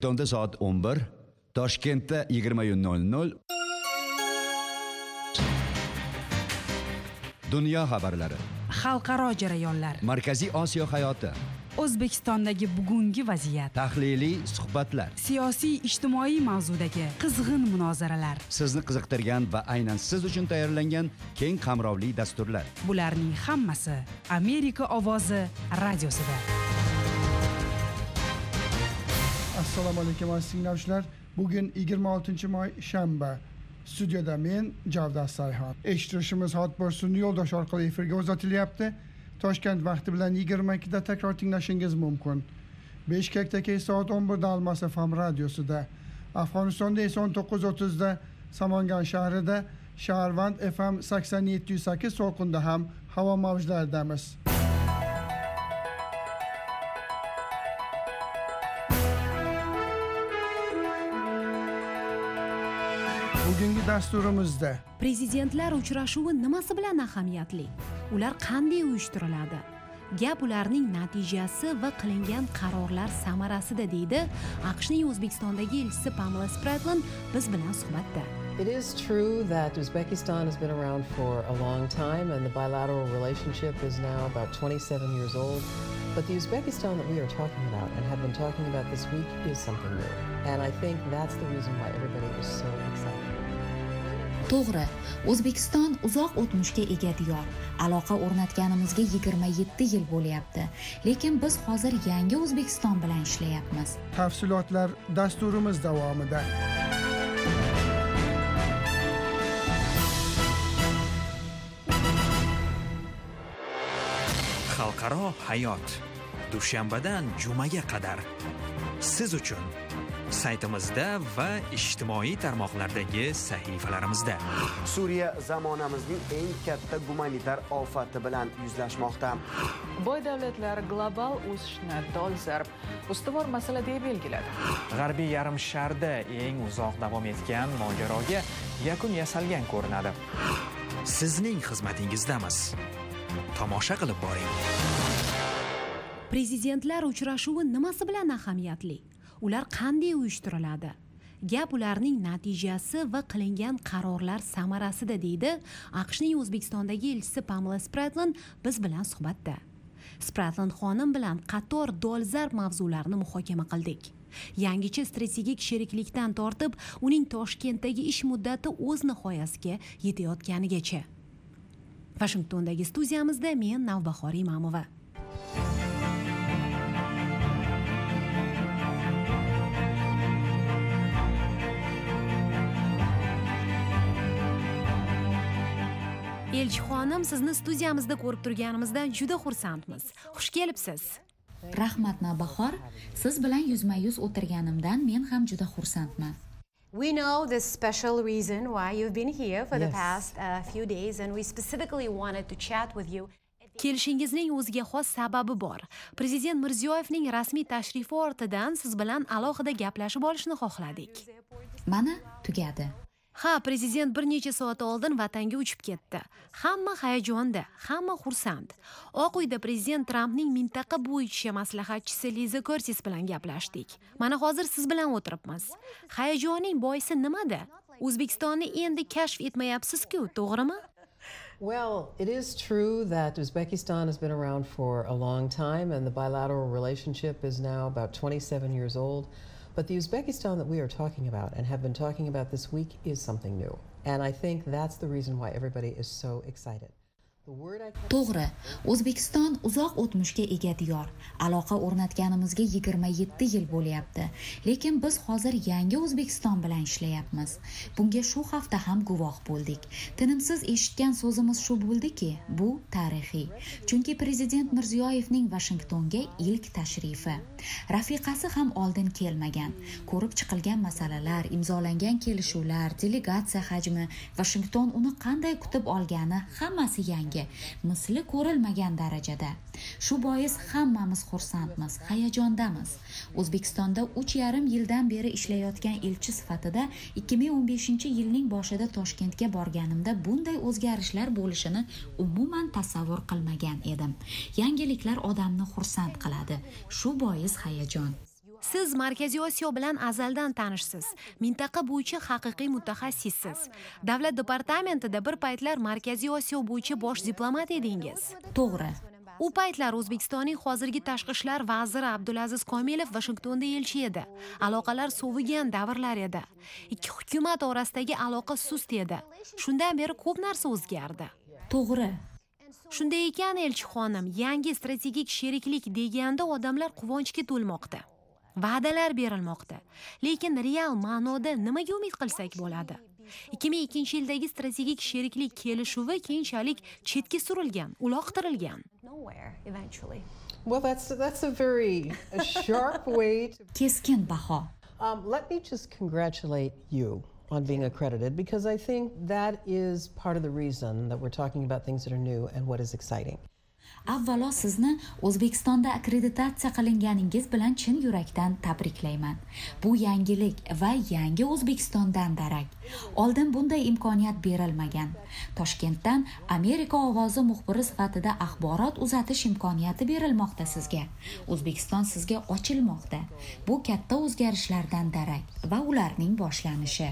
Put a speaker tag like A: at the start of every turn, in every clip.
A: Washingtonda soat 11, Toshkentda 20:00. Dunyo xabarlari.
B: Xalqaro jarayonlar.
A: Markaziy Osiyo hayoti.
B: O'zbekistondagi bugungi vaziyat.
A: Tahliliy suhbatlar.
B: Siyosiy, ijtimoiy mavzudagi qizg'in munozaralar.
A: Sizni qiziqtirgan va aynan siz uchun tayyorlangan keng qamrovli dasturlar.
B: Bularning hammasi Amerika ovozi radiosida.
C: Assalomu alaykum aziz tinglovchilar. Bugun 26-may shanba. Studiyada men Javdat Sayxon. Eshittirishimiz Hotbirsun yo'ldosh orqali efirga uzatilyapti. Toshkent vaqti bilan 22 da takror tinglashingiz mumkin. Bishkekdagi soat 11 da Almas FM radiosida, Afg'onistonda esa 19:30 da Samangan shahrida, Shaharvand FM 87.8 to'lqinda ham havo mavjlaridamiz. Bugungi dasturimizda
D: Prezidentlar uchrashuvi nimasi bilan ahamiyatli? Ular qanday uyushtiriladi? Gap ularning natijasi va qilingan qarorlar samarasida, deydi AQShning O'zbekistondagi elchisi Pamela Spratlan biz bilan suhbatda.
E: It is true that Uzbekistan has been around for a long time and the bilateral relationship is now about 27 years old. But the Uzbekistan that we are talking about and have been talking about this week is something new. And I think that's the reason why everybody is so excited.
F: To'g'ri, O'zbekiston uzoq o'tmishga ega diyor. Aloqa o'rnatganimizga 27 yil bo'lyapti. Lekin biz hozir yangi O'zbekiston bilan ishlayapmiz.
C: Tafsilotlar dasturimiz davomida.
G: Xalqaro hayot. Dushanbadan jumaga qadar siz uchun saytimizda va ijtimoiy tarmoqlardagi sahifalarimizda.
H: Suriya zamonamizning eng katta gumanitar ofati bilan yuzlashmoqda.
I: Boy davlatlar global o'sishni dolzarb ustuvor masala deb belgiladi.
J: G'arbiy yarim sharda eng uzoq davom etgan mojaroga yakun yasalgan ko'rinadi.
G: Sizning xizmatingizdamiz. Tomosha qilib boring.
D: Prezidentlar uchrashuvi nimasi bilan ahamiyatli? Ular qanday uyushtiriladi? Gap ularning natijasi va qilingan qarorlar samarasida, deydi AQShning O'zbekistondagi elchisi Pamela Spratlan biz bilan suhbatda. Spratlan xonim bilan qator dolzarb mavzularni muhokama qildik. Yangicha strategik sheriklikdan tortib, uning Toshkentdagi ish muddati o'z nihoyasiga yetayotganigacha. Washingtondagi studiyamizda men Navbahor Imamova. Elchixonim, sizni studiyamizda ko'rib turganimizdan juda xursandmiz. Xush kelibsiz.
F: Rahmat Navbahor, siz bilan yuzma-yuz o'tirganimdan men ham juda xursandman.
K: We know the special reason why you've been here for the past few days and we specifically wanted to chat with you.
D: Kelishingizning o'ziga xos sababi bor. Prezident Mirziyoyevning rasmiy tashrifi ortidan siz bilan alohida gaplashib olishni xohladik.
F: Mana tugadi.
D: Ha, prezident bir necha soat oldin vatanga uchib ketdi. Hamma hayajonda, hamma xursand. Oq uyda prezident Trampning mintaqa bo'yicha maslahatchisi Liza Curtis bilan gaplashdik. Mana hozir siz bilan o'tiribmiz. Hayajonning boisi nimada? O'zbekistonni endi kashf etmayapsiz-ku, to'g'rimi?
E: Well, it is true that Uzbekistan has been around for a long time and the bilateral relationship is now about 27 years old. But the Uzbekistan that we are talking about and have been talking about this week is something new. And I think that's the reason why everybody is so excited.
F: To'g'ri, O'zbekiston uzoq o'tmishga ega diyor. Aloqa o'rnatganimizga 27 yil bo'lyapti. Lekin biz hozir yangi O'zbekiston bilan ishlayapmiz. Bunga shu hafta ham guvoh bo'ldik. Tinimsiz eshitgan so'zimiz shu bo'ldiki, bu tarixiy. Chunki prezident Mirziyoyevning Washingtonga ilk tashrifi. Rafiqasi ham oldin kelmagan. Ko'rib chiqilgan masalalar, imzolangan kelishuvlar, delegatsiya hajmi, Washington uni qanday kutib olgani hammasi yangi. Misli ko'rilmagan darajada. Shu bois hammamiz xursandmiz, hayajondamiz. O'zbekistonda 3,5 yildan beri ishlayotgan elchi sifatida 2015-yilning boshida Toshkentga borganimda bunday o'zgarishlar bo'lishini umuman tasavvur qilmagan edim. Yangiliklar odamni xursand qiladi. Shu bois hayajon.
D: Siz Markaziy Osiyo bilan azaldan tanishsiz. Mintaqa bo'yicha haqiqiy mutaxassissiz. Davlat departamentida bir paytlar Markaziy Osiyo bo'yicha bosh diplomat edingiz.
F: To'g'ri.
D: U paytlar O'zbekistonning hozirgi tashqi ishlar vaziri Abdulaziz Komilov Vashingtonda elchi edi. Aloqalar sovigan davrlar edi. Ikki hukumat orasidagi aloqa sust edi. Shundan beri ko'p narsa o'zgardi.
F: To'g'ri.
D: Shunday ekan, elchi xonim, yangi strategik sheriklik deganda odamlar quvonchga to'lmoqda. Va'dalar berilmoqda. Lekin real ma'noda nimaga umid qilsak bo'ladi? 2002-yildagi strategik sheriklik kelishuvi keyinchalik chetga surilgan, uloqtirilgan.
E: Well, that's a very sharp way to...
F: Keskin baho.
E: Let me just congratulate you on being accredited, because I think that is part of the reason that we're talking about things that are new and what is exciting.
F: Avvalo sizni O'zbekistonda akkreditatsiya qilinganingiz bilan chin yurakdan tabriklayman. Bu yangilik va yangi O'zbekistondan darak. Oldin bunday imkoniyat berilmagan. Toshkentdan Amerika ovozi muxbiri sifatida axborot uzatish imkoniyati berilmoqda sizga. O'zbekiston sizga ochilmoqda. Bu katta o'zgarishlardan darak va ularning boshlanishi.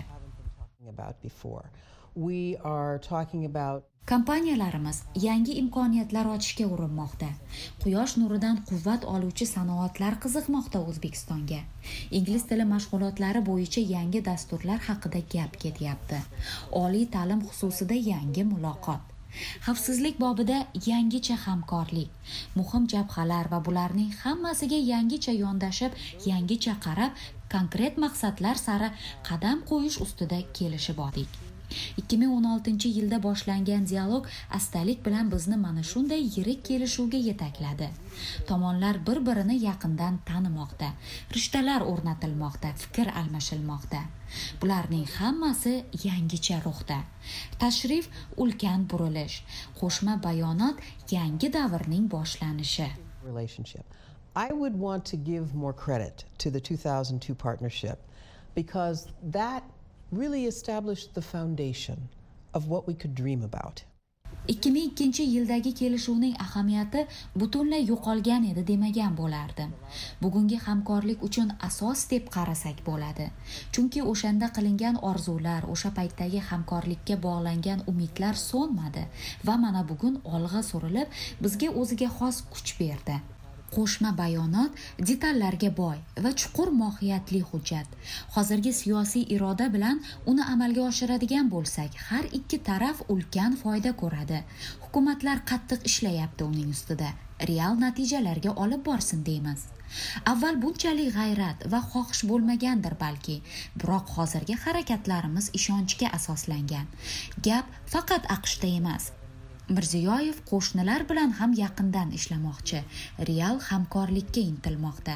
E: We are talking about
F: Kompaniyalarimiz yangi imkoniyatlar ochishga urinmoqda. Quyosh nuridan quvvat oluvchi sanoatlar qiziqmoqda O'zbekistonga. Ingliz tili mashg'ulotlari bo'yicha yangi dasturlar haqida gap ketyapti. Oliy ta'lim xususida yangi muloqot. Xavfsizlik bobida yangicha hamkorlik. Muhim jabhalar va bularning hammasiga yangicha yondashib, yangicha qarab, konkret maqsadlar sari qadam qo'yish ustida kelishib oldik. 2016-yilda boshlangan dialog astalik bilan bizni mana shunday yirik kelishuvga yetakladi. Tomonlar bir-birini yaqindan tanimoqda, rishtalar o'rnatilmoqda, fikr almashilmoqda. Bularning hammasi yangicha ruhda. Tashrif ulkan burilish, qo'shma bayonot yangi davrning boshlanishi.
E: I would want to give more credit to the 2002 partnership, because that really established the foundation of what we could dream about.
F: 2002-yildagi kelishuvning ahamiyati butunlay yo'qolgan edi demagan bo'lardim. Bugungi hamkorlik uchun asos deb qarasak bo'ladi. Chunki o'shanda qilingan orzular, o'sha paytdagi hamkorlikka bog'langan umidlar so'nmadi va mana bugun olg'a surilib, bizga o'ziga xos kuch berdi. Qo'shma bayonot detallarga boy va chuqur mohiyatli hujjat. Hozirgi siyosiy iroda bilan uni amalga oshiradigan bo'lsak, har ikki taraf ulkan foyda ko'radi. Hukumatlar qattiq ishlayapti uning ustida. Real natijalarga olib borsin deymiz. Avval bunchalik g'ayrat va xohish bo'lmagandir balki, biroq hozirgi harakatlarimiz ishonchga asoslangan. Gap faqat AQShda emas. Mirziyoyev qo'shnilar bilan ham yaqindan ishlamoqchi, real hamkorlikka intilmoqda.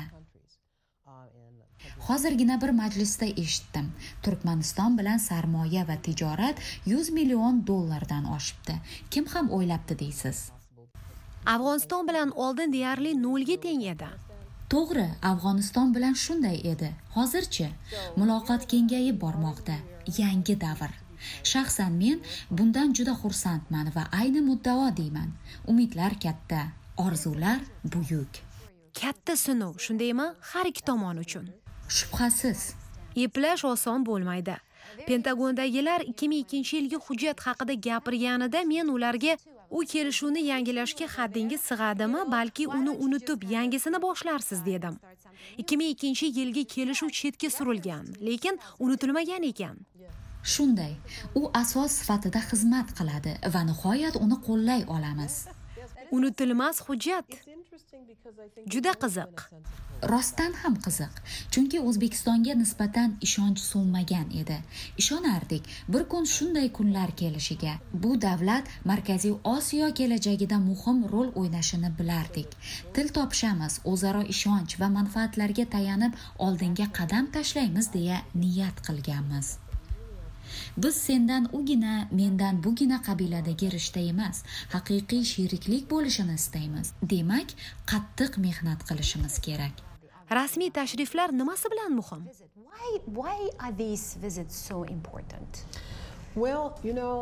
F: Hozirgina bir majlisda eshitdim. Turkmaniston bilan sarmoya va tijorat $100 million oshibdi. Kim ham o'ylabdi deysiz?
D: Afg'oniston bilan oldin deyarli 0 ga teng edi.
F: To'g'ri, Afg'oniston bilan shunday edi. Hozirchi muloqot kengayib bormoqda. Yangi davr. Shaxsan men bundan juda xursandman va ayni muddao deyman. Umidlar katta, orzular buyuk.
D: Katta sinov, shundaymi? Har ikki tomon uchun.
F: Shubhasiz.
D: Eplash oson bo'lmaydi. Pentagondagilar 2002-yilgi hujjat haqida gapirganida men ularga u kelishuvni yangilashga haddingiz sig'adimi, balki uni unutib yangisini boshlarsiz dedim. 2002-yilgi kelishuv chetga surilgan, lekin unutilmagan ekan.
F: Shunday, u asos sifatida xizmat qiladi va nihoyat uni qo'llay olamiz.
D: Unutilmas hujjat. Juda qiziq.
F: Rostdan ham qiziq, chunki O'zbekistonga nisbatan ishonch so'nmagan edi. Ishonardik, bir kun shunday kunlar kelishiga. Bu davlat Markaziy Osiyo kelajagida muhim rol o'ynashini bilardik. Til topishamiz, o'zaro ishonch va manfaatlarga tayanib oldinga qadam tashlaymiz deya niyat qilganmiz. Biz sendan ugina, mendan bugina qabiladagi rishta emas, haqiqiy sheriklik bo'lishini istaymiz. Demak, qattiq mehnat qilishimiz kerak.
D: Rasmiy tashriflar nimasi bilan muhim?
K: Why are these visits so important?
E: Well,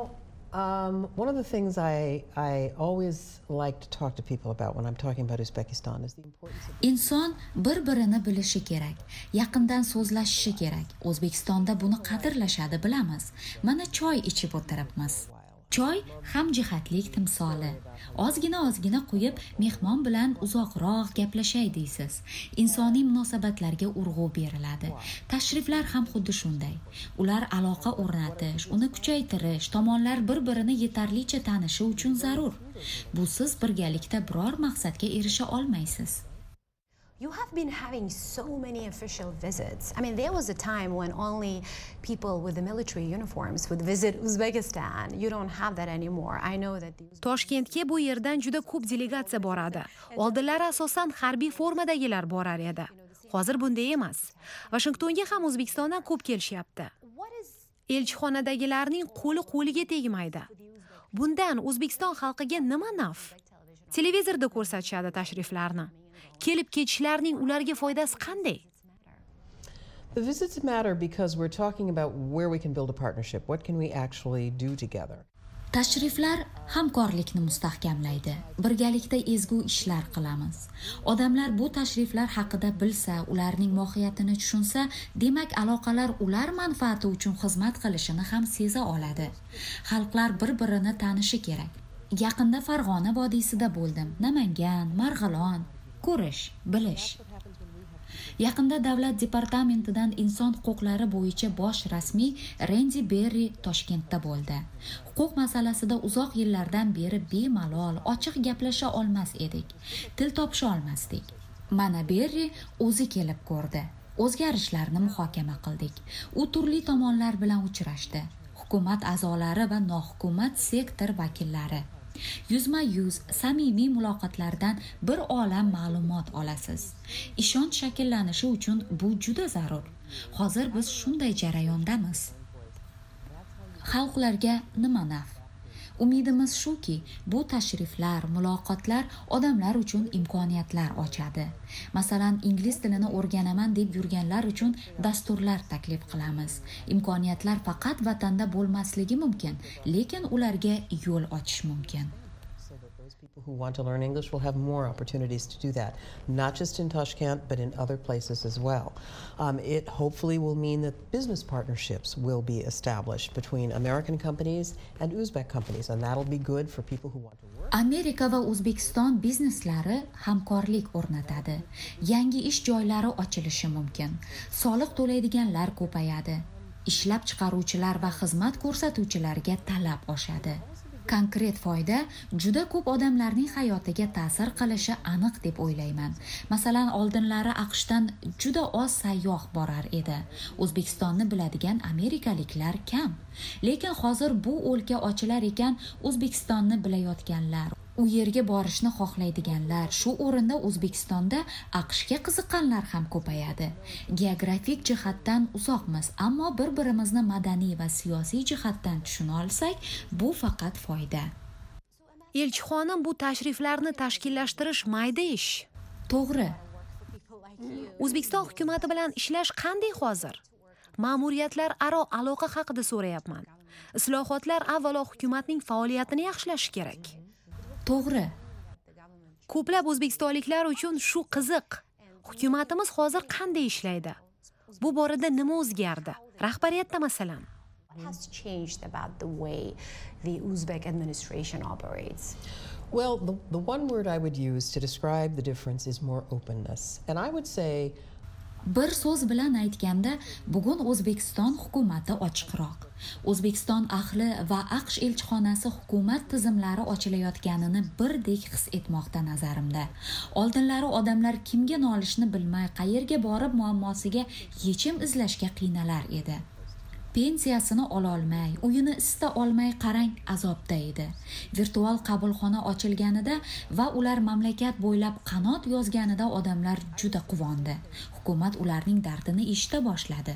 E: One of the things I always like to talk to people about when I'm talking about Uzbekistan is the importance of...
F: Inson bir-birini bilishi kerak, yaqindan so'zlashishi kerak. O'zbekistonda buni qadrlashadi, bilamiz. Mana choy ichib o'tiribmiz. Choy hamjihatlik timsoli. Ozgina quyib, mehmon bilan uzoqroq gaplashay deysiz. Insoniy munosabatlarga urg'u beriladi. Tashriflar ham xuddi shunday. Ular aloqa o'rnatish, uni kuchaytirish, tomonlar bir-birini yetarlicha tanishi uchun zarur. Busiz birgalikda biror maqsadga erisha olmaysiz.
K: You have been having so many official visits. I mean, there was a time when only people with the military uniforms would visit Uzbekistan. You don't have that anymore. I know that
D: Toshkentga bu yerdan juda ko'p delegatsiya boradi. Oldinlari asosan harbiy formadagilar borar edi. Hozir bunday emas. Washingtonga ham O'zbekistondan ko'p kelishyapti. Elchixonadagilarning qo'liga tegmaydi. Bundan O'zbekiston xalqiga nima naf? Televizorda ko'rsatishadi tashriflarni. Kelib ketishlarning ularga foydasi qanday?
E: The visits matter because we're talking about where we can build a partnership. What can we actually do together?
F: Tashriflar hamkorlikni mustahkamlaydi. Birgalikda ezgu ishlar qilamiz. Odamlar bu tashriflar haqida bilsa, ularning mohiyatini tushunsa, demak aloqalar ular manfaati uchun xizmat qilishini ham seza oladi. Xalqlar bir-birini tanishi kerak. Yaqinda Farg'ona vodiysida bo'ldim. Namangan, Marg'ilon, ko'rish, bilish. Yaqinda Davlat departamentidan inson huquqlari bo'yicha bosh rasmiy Randy Berry Toshkentda bo'ldi. Huquq masalasida uzoq yillardan beri bemalol, ochiq gaplasha olmas edik. Til topisha olmasdik. Mana Berry o'zi kelib ko'rdi. O'zgarishlarni muhokama qildik. U turli tomonlar bilan uchrashdi. Hukumat a'zolari va nohukumat sektor vakillari. Yuzma-yuz samimiy muloqotlardan bir olam ma'lumot olasiz. Ishonch shakllanishi uchun bu juda zarur. Hozir biz shunday jarayondamiz. Xalqlarga nima naf? Umidimiz shuki, bu tashriflar, muloqotlar odamlar uchun imkoniyatlar ochadi. Masalan, ingliz tilini o'rganaman deb yurganlar uchun dasturlar taklif qilamiz. Imkoniyatlar faqat vatanda bo'lmasligi mumkin, lekin ularga yo'l ochish mumkin.
E: People who want to learn English will have more opportunities to do that, not just in Tashkent, but in other places as well. It hopefully will mean that business partnerships will be established between American companies and Uzbek companies, and that'll be good for people who want to work.
F: Amerika va O'zbekiston bizneslari hamkorlik o'rnatadi. Yangi ish joylari ochilishi mumkin. Soliq to'laydiganlar ko'payadi. Ishlab chiqaruvchilar va xizmat ko'rsatuvchilarga talab oshadi. Konkret foyda juda ko'p odamlarning hayotiga ta'sir qilishi aniq deb o'ylayman. Masalan, oldinlari AQShdan juda oz sayyoh borar edi. O'zbekistonni biladigan amerikaliklar kam. Lekin hozir bu o'lka ochilar ekan, O'zbekistonni bilayotganlar, u yerga borishni xohlaydiganlar, shu o'rinda O'zbekistonda AQShga qiziqqanlar ham ko'payadi. Geografik jihatdan uzoqmiz, ammo bir-birimizni madaniy va siyosiy jihatdan tushuna olsak, bu faqat foyda.
D: Elchixonim, bu tashriflarni tashkillashtirish mayda ish.
F: To'g'ri.
D: O'zbekiston hukumati bilan ishlash qanday hozir? Ma'muriyatlar aro aloqa haqida so'rayapman. Islohotlar avvalo hukumatning faoliyatini yaxshilashi kerak.
F: To'g'ri.
D: Ko'plab o'zbekistonliklar uchun shu qiziq. Hukumatimiz hozir qanday ishlaydi? Bu borada nima o'zgardi? Rahbariyatda masalan.
K: What has changed about the way the Uzbek administration operates?
E: Well, the one word I would use to describe the difference is more openness. And I would say
F: bir so'z bilan aytganda, bugun O'zbekiston hukumati ochiqroq. O'zbekiston ahli va AQSh elchixonasi hukumat tizimlari ochilayotganini birdek his etmoqda nazarimda. Oldinlari odamlar kimga nolishni bilmay, qayerga borib muammosiga yechim izlashga qiynalar edi. Pensiyasini ololmay, uyini isita olmay qarang azobda edi. Virtual qabulxona ochilganida va ular mamlakat bo'ylab qanot yozganida odamlar juda quvondi. Hukumat ularning dardini eshita boshladi.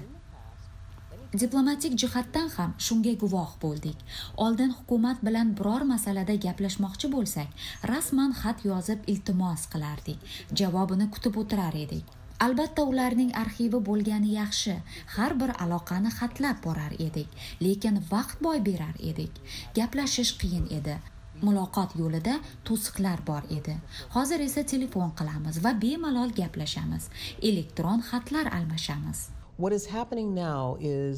F: Diplomatik jihatdan ham shunga guvoh bo'ldik. Oldin hukumat bilan biror masalada gaplashmoqchi bo'lsak, rasman xat yozib iltimos qilardik. Javobini kutib o'tirar edik. Albatta ularning arxivi bo'lgani yaxshi. Har bir aloqani xatlab borar edik, lekin vaqt boy berar edik. Gaplashish qiyin edi. Muloqot yo'lida to'siqlar bor edi. Hozir esa telefon qilamiz va bemalol gaplashamiz. Elektron xatlar almashamiz.
E: What is happening now is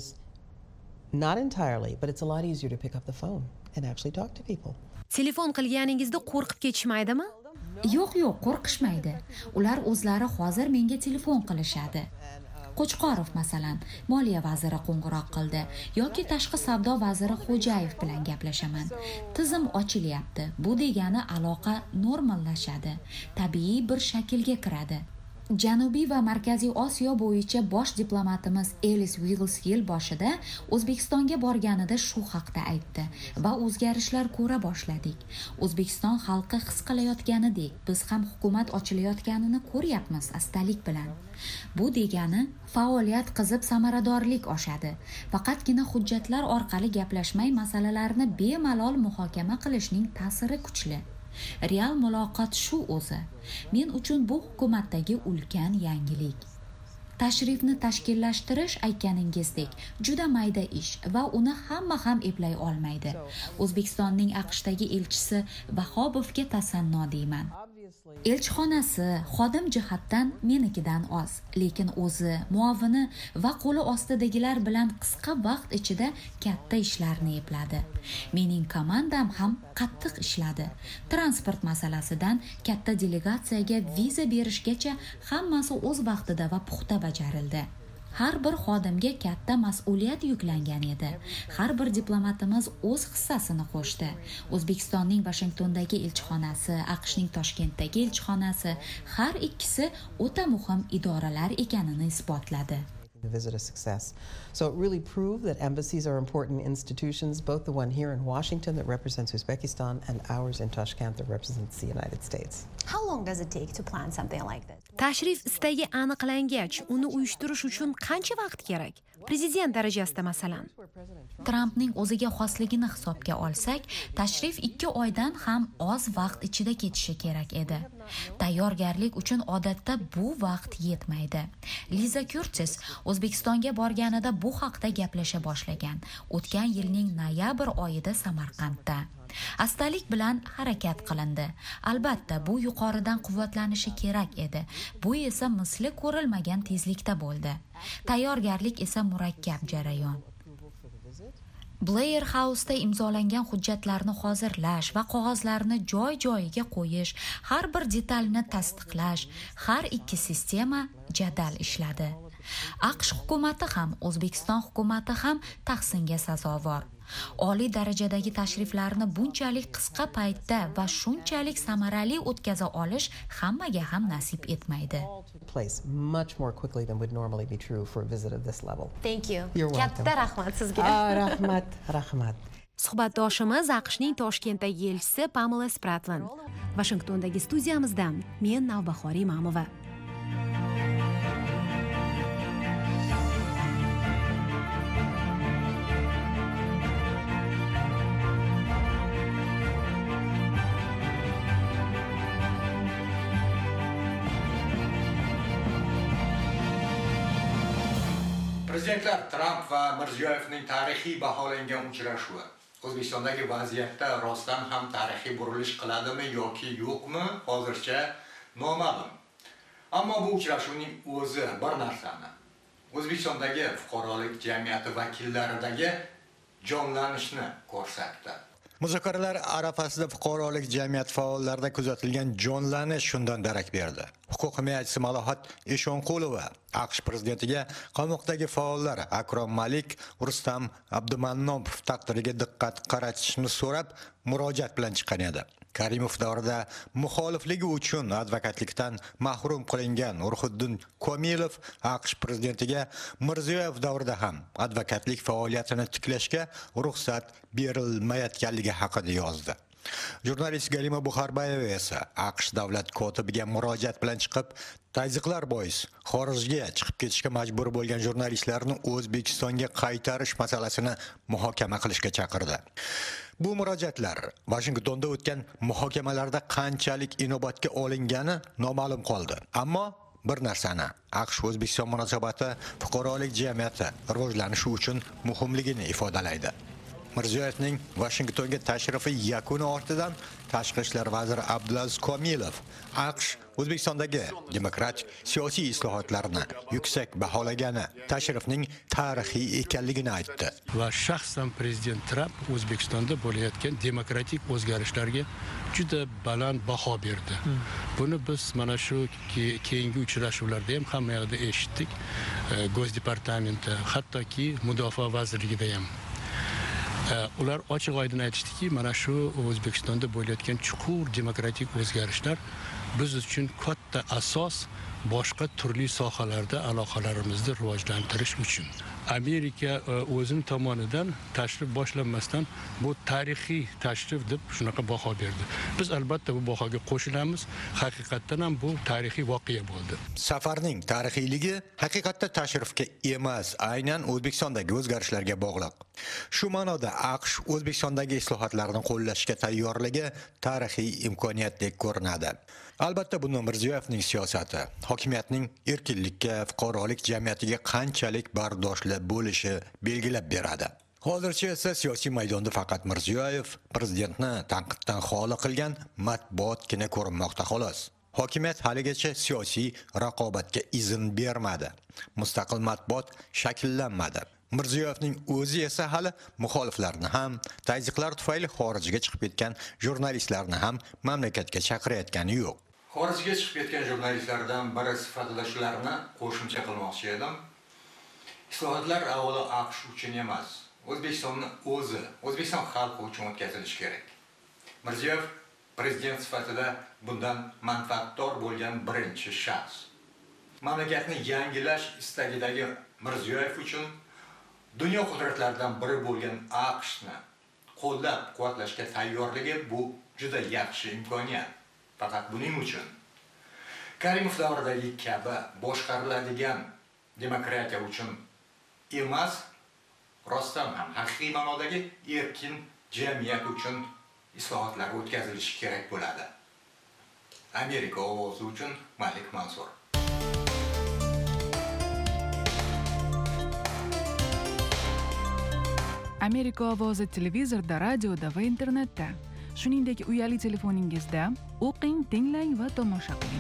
E: not entirely, but it's a lot easier to pick up the phone and actually talk to people.
D: Telefon qilganingizda qo'rqib ketishmaydimi?
F: Yo'q, qo'rqishmaydi. Ular o'zlari hozir menga telefon qilishadi. Qo'chqorov masalan, Moliya vaziri qo'ng'iroq qildi yoki tashqi savdo vaziri Xo'jayev bilan gaplashaman. Tizim ochilyapti. Bu degani aloqa normallashadi, tabiiy bir shaklga kiradi. Janubiy va Markaziy Osiyo bo'yicha bosh diplomatimiz Elis Wiggles yil boshida O'zbekistonga borganida shu haqda aytdi va o'zgarishlar ko'ra boshladik. O'zbekiston xalqi his qilayotganidek, biz ham hukumat ochilayotganini ko'ryapmiz astalik bilan. Bu degani faoliyat qizib samaradorlik oshadi. Faqatgina hujjatlar orqali gaplashmay masalalarni bemalol muhokama qilishning ta'siri kuchli. Real muloqot shu o'zi. Men uchun bu hukumatdagi ulkan yangilik. Tashrifni tashkillashtirish aytganingizdek juda mayda ish va uni hamma ham eplay olmaydi. O'zbekistonning AQShdagi elchisi Vahobovga tasanno deyman. Elchixonasi xodim jihatdan menikidan oz, lekin o'zi, muavini va qo'li ostidagilar bilan qisqa vaqt ichida katta ishlarni epladi. Mening komandam ham qattiq ishladi. Transport masalasidan katta delegatsiyaga viza berishgacha hammasi o'z vaqtida va puxta bajarildi. Har bir xodimga katta mas'uliyat yuklangan edi. Har bir diplomatimiz o'z hissasini qo'shdi. O'zbekistonning Washingtondagi elchixonasi, AQShning Toshkentdagi elchixonasi har ikkisi o'ta muhim idoralar ekanini isbotladi.
E: The visit a success. So it really proved that embassies are important institutions, both the one here in Washington that represents Uzbekistan and ours in Tashkent that represents the United States.
K: How long does it take to plan something like that?
D: Tashrif istagi aniqlangach, uni uyushtirish uchun qancha vaqt kerak? Prezident darajasida masalan.
F: Trampning o'ziga xosligini hisobga olsak, tashrif 2 oydan ham oz vaqt ichida ketishi kerak edi. Tayyorgarlik uchun odatda bu vaqt yetmaydi. Liza Curtis O'zbekistonga borganida bu haqda gaplasha boshlagan. O'tgan yilning noyabr oyida Samarqandda. Astalik bilan harakat qilindi. Albatta, bu yuqoridan quvvatlanishi kerak edi. Bu esa misli ko'rilmagan tezlikda bo'ldi. Tayyorgarlik esa murakkab jarayon. Blair House'da imzolangan hujjatlarni hozirlash va qog'ozlarni joy-joyiga qo'yish, har bir detalni tasdiqlash, har ikki sistema jadal ishladi. AQSh hukumati ham, O'zbekiston hukumati ham tahsinga sazovor. Oliy darajadagi tashriflarni bunchalik qisqa paytda va shunchalik samarali o'tkaza olish hammaga ham nasib etmaydi.
E: Much more quickly than would normally be true for a visit of this level.
K: Thank you.
E: You're welcome.
K: Katta rahmat sizga.
E: Rahmat.
D: Suhbatdoshimiz AQShning Toshkentdagi elchisi Pamela Spratland. Washingtondagi studiyamizdan men Navbahor Imamova.
L: Prezidentlar Tramp va Mirziyoyevning tarixiy baholangan uchrashuvi O'zbekistondagi vaziyatda rostdan ham tarixiy burilish qiladimi yoki yo'qmi, hozircha noma'lum. Ammo bu uchrashuvning o'zi bir narsani, O'zbekistondagi fuqarolik jamiyati vakillaridagi jonlanishni ko'rsatdi.
M: Muzokaralar arafasida fuqarolik jamiyat faollarida kuzatilgan jonlanish shundan darak berdi. Huquq himoyachisi Malohat Eshonqulova AQSh prezidentiga qamoqdagi faollar Akrom Malik, Rustam Abdumannomov taqdiriga diqqat qaratishni so'rab murojaat bilan chiqqan edi. Karimov davrida muxolifligi uchun advokatlikdan mahrum qilingan Urhuddin Komilov AQSh prezidentiga Mirziyoyev davrida ham advokatlik faoliyatini tiklashga ruxsat berilmayotganligi haqida yozdi. Jurnalist Galima Buxarbayeva esa AQSh davlat kotibiga murojaat bilan chiqib, tazyiqlar bois xorijga chiqib ketishga majbur bo'lgan jurnalistlarni O'zbekistonga qaytarish masalasini muhokama qilishga chaqirdi. Bu murojaatlar Washingtonda o'tgan muhokamalarda qanchalik inobatga olingani noma'lum qoldi. Ammo bir narsani, AQSh O'zbekiston munosabati fuqarolik jamiyati rivojlanishi uchun muhimligini ifodalaydi. Mirziyoyevning Washingtonga tashrifi yakuni ortidan Tashqi ishlar vaziri Abdulaziz Komilov AQSh O'zbekistondagi demokratik siyosiy islohotlarni yuksak baholagani, tashrifning tarixiy ekanligini aytdi.
N: Va shaxsan prezident Tramp O'zbekistonda bo'layotgan demokratik o'zgarishlarga juda baland baho berdi. Buni biz mana shu keyingi uchrashuvlarda ham hamma yoqda eshitdik. Go'z departamenti, hattoki Mudofaa vazirligida ham. Ular ochiq oydin aytishdiki, mana shu O'zbekistonda bo'layotgan chuqur demokratik o'zgarishlar biz uchun katta asos boshqa turli sohalarda aloqalarimizni rivojlantirish uchun. Amerika o'zini tomonidan tashrif boshlanmasdan bu tarixiy tashrif deb shunaqa baho berdi. Biz albatta bu bahoga qo'shilamiz. Haqiqatdan ham bu tarixiy voqea bo'ldi.
M: Safarning tarixiyligi haqiqatda tashrifga emas, aynan O'zbekistondagi o'zgarishlarga bog'liq. Shu ma'noda AQSh O'zbekistondagi islohotlarni qo'llashga tayyorligi tarixiy imkoniyatdek ko'rinadi. Albatta buni Mirziyoyevning siyosati, hokimiyatning erkinlikka, fuqarolik jamiyatiga qanchalik bardoshli bo'lishi belgilab beradi. Hozircha esa siyosiy maydonda faqat Mirziyoyev prezidentni tanqiddan xoli qilgan matbuotgina ko'rinmoqda xolos. Hokimiyat haligacha siyosiy raqobatga izn bermadi. Mustaqil matbuot shakllanmadi. Mirziyoyevning o'zi esa hali muxoliflarni ham, tazyiqlar tufayli xorijga chiqib ketgan jurnalistlarni ham mamlakatga chaqirayotgani yo'q.
L: Xorijga chiqib ketgan jurnalistlardan biri sifatida shularni qo'shimcha qilmoqchi edim. Islohotlar avvalo AQSh uchun emas, O'zbekistonni o'zi, O'zbekiston xalqi uchun o'tkazilishi kerak. Mirziyoyev prezident sifatida bundan manfaatdor bo'lgan birinchi shaxs. Mamlakatni yangilash istagidagi Mirziyoyev uchun dunyo qudratlaridan biri bo'lgan AQShni qo'llab-quvvatlashga tayyorligi bu juda yaxshi imkoniyat. Faqat buning uchun Karimov davridagi kabi boshqariladigan demokratiya uchun emas, rostdan ham haqiqiy ma'nodagi erkin jamiyat uchun islohotlar o'tkazilishi kerak bo'ladi. Amerika ovozi uchun Malik Mansur.
B: Amerika ovozi televizorda, radioda va internetda, shuningdek uyali telefoningizda o'qing, tinglang va tomosha qiling.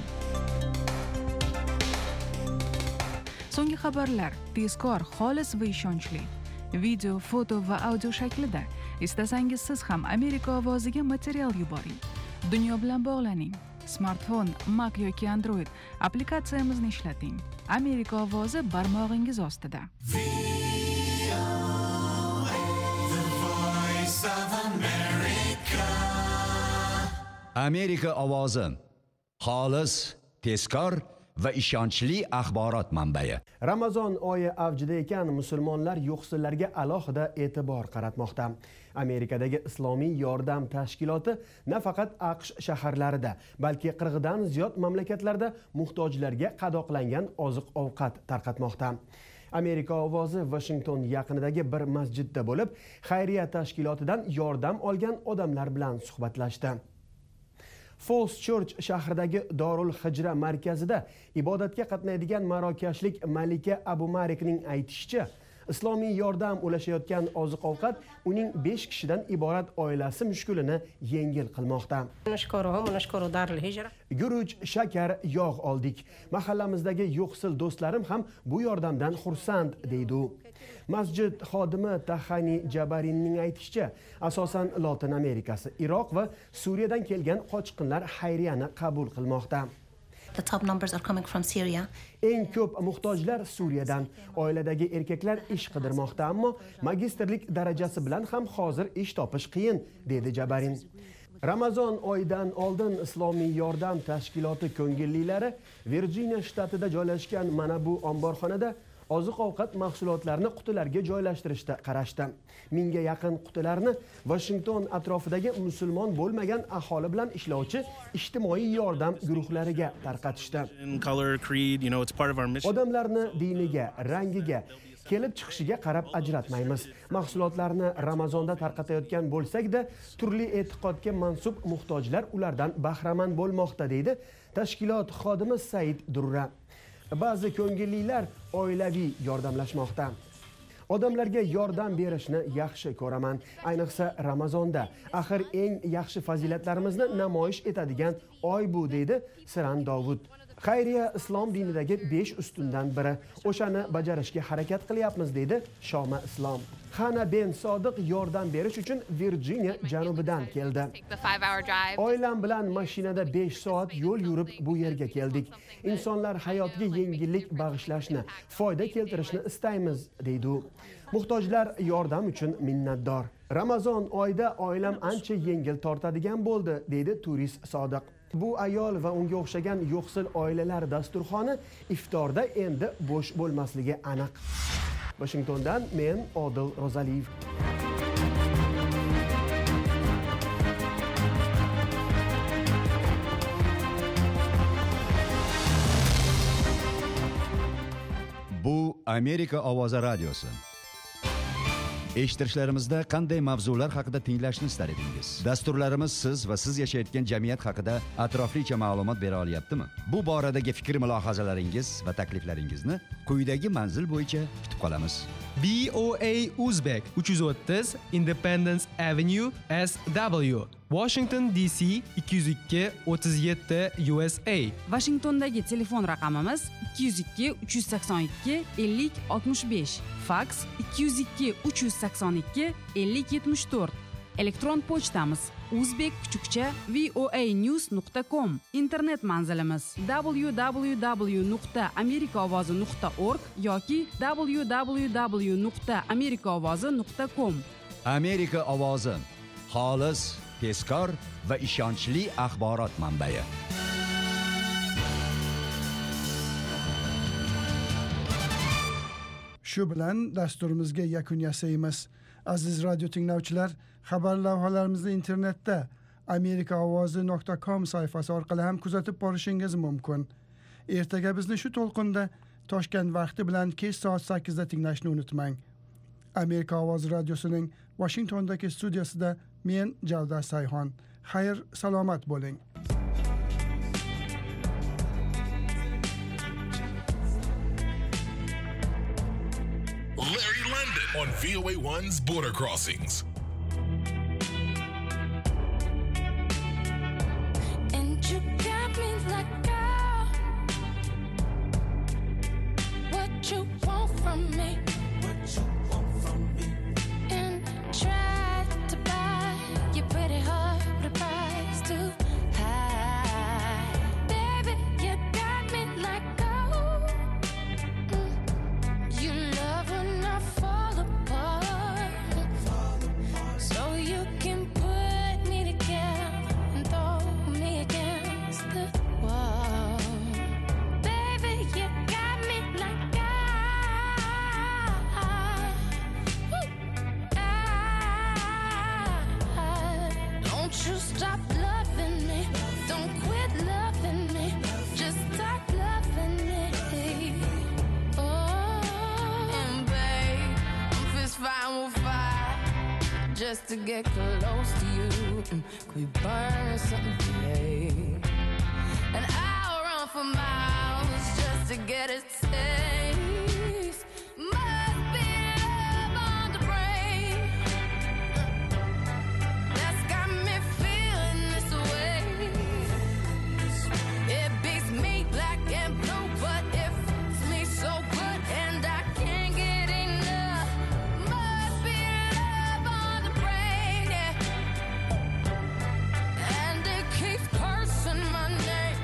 B: So'nggi xabarlar tezkor, xolis va ishonchli. Video, foto va audio shaklida. Istasangiz siz ham Amerika ovoziga material yuboring. Dunyo bilan bog'laning. Smartfon, Mac yoki Android applikatsiyamizni ishlating. Amerika ovozi barmog'ingiz ostida.
A: Amerika ovozi xolis, tezkor va ishonchli axborot manbai.
O: Ramazon oyi avjida ekan, musulmonlar yo'qsillarga alohida e'tibor qaratmoqda. Amerikadagi Islomiy yordam tashkiloti nafaqat AQSh shaharlarida, balki 40 dan ziyod mamlakatlarda muhtojlarga qadoqlangan oziq-ovqat tarqatmoqda. Amerika ovozi Washington yaqinidagi bir masjidda bo'lib, xayriya tashkilotidan yordam olgan odamlar bilan suhbatlashdi. Falls Church shahridagi Dorul Hijra markazida ibodatga qatnaydigan marokashlik Malika Abu Marikning aytishicha, islomiy yordam ulashayotgan oziq-ovqat uning 5 kishidan iborat oilasi mushkulini yengil qilmoqda. Guruch, shakar, yog' oldik. Mahallamizdagi yo'qsil do'stlarim ham bu yordamdan xursand, deydi u. Masjid xodimi Tahani Jabarinning aytishicha, asosan Lotin Amerikasi, Iroq va Suriyadan kelgan qochqinlar xayriyani qabul qilmoqda.
P: The top numbers are coming from Syria.
O: Eng ko'p muhtojlar Suriyadan. Oiladagi erkaklar ish qidirmoqda, ammo magistrlik darajasi bilan ham hozir ish topish qiyin, dedi Jabarin. Ramazon oyidan oldin Islomiy yordam tashkiloti ko'ngillilari Virjiniya shtatida joylashgan mana bu omborxonada oziq-ovqat mahsulotlarini qutilarga joylashtirishda qarashdi. 1000 ga yaqin qutilarni Washington atrofidagi musulmon bo'lmagan aholi bilan ishlovchi ijtimoiy yordam guruhlariga tarqatishdi. Odamlarni diniga, rangiga, kelib chiqishiga qarab ajratmaymiz. Mahsulotlarni Ramazonda tarqatayotgan bo'lsak-da, turli e'tiqodga mansub muhtojlar ulardan bahramand bo'lmoqda, deydi tashkilot xodimi Said Durra. Ba'zi ko'ngillilar oilaviy yordamlashmoqda. Odamlarga yordam berishni yaxshi ko'raman, ayniqsa Ramazonda. Axir eng yaxshi fazilatlarimizni namoyish etadigan oy bu, deydi Siran Dovud. Xayriya islom dinidagi 5 ustundan biri. O'shani bajarishga harakat qilyapmiz, deydi Shoma Islom. Xana Ben Sodiq yordam berish uchun Virjiniya janubidan keldi. Oilam bilan mashinada 5 soat yo'l yurib bu yerga keldik. Insonlar hayotiga yengillik bag'ishlashni, foyda keltirishni istaymiz, deydi u. Muhtojlar yordam uchun minnatdor. Ramazon oyida oilam ancha yengil tortadigan bo'ldi, deydi turist Sodiq. Bu ayol va unga o'xshagan yo'qsil oilalar dasturxoni iftorda endi bo'sh bo'lmasligi aniq. Washingtondan men Odil Rozaliyev.
A: Bu Amerika ovozi radiosi. Eshittirishlarimizda qanday mavzular haqida tinglashni istar edingiz? Dasturlarimiz siz va siz yashayotgan jamiyat haqida atroflicha ma'lumot bera olyaptimi? Bu boradagi fikr-mulohazalaringiz va takliflaringizni quyidagi manzil bo'yicha kutib qolamiz.
Q: BOA Uzbek 330 Independence Avenue SW, Washington DC 202 37 USA.
R: Washingtondagi telefon raqamimiz 202 382 50 65, fax 202 382 50 74. Elektron pochtamiz uzbek_voanews.com. Internet manzilimiz www.amerikaovozi.org yoki www.amerikaovozi.com.
A: Amerika ovozi, xolis, tezkor va ishonchli axborot manbai.
C: Shu bilan dasturimizga yakun yasaymiz. Aziz radio tinglovchilar, xabar lavhalarimizni internetda amerikaovozi.com sayfasi orqali ham kuzatib borishingiz mumkin. Ertaga bizni shu to'lqinda Toshkent vaqti bilan kech soat 8 da tinglashni unutmang. Amerika ovozi radiosining Washingtondagi studiyasida men Javdar Sayxon. Xayr, salomat bo'ling.
S: Larry London on VOA1's Border Crossings.
T: And you got me like, what you want from me? What you want from me? And tried to buy your pretty heart with a price too high. Baby, you got me like, you love when I fall apart. So you can put me together and throw me against the wall. Baby, you got me like, don't you stop loving me. Don't quit loving me. Just stop loving me. Oh, and babe, I'm fist fighting with fire just to get close to you. Could we burn something today? And I'll run for miles just to get a taste. Must be love on the brain that's got me feeling this way. It beats me black and blue, but it fits me so good and I can't get enough. Must be love on the brain, yeah. And it keeps cursing my name.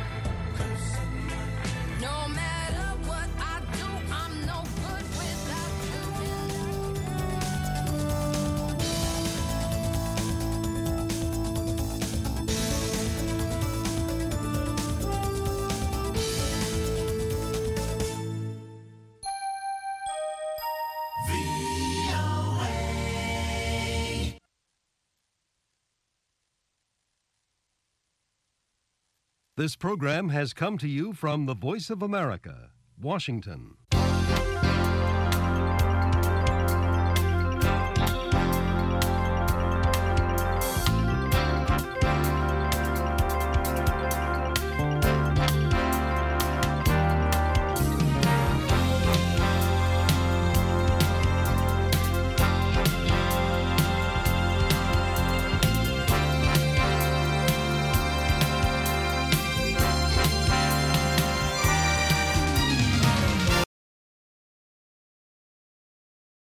T: No matter what I do, I'm no good without you.
U: This program has come to you from the Voice of America, Washington.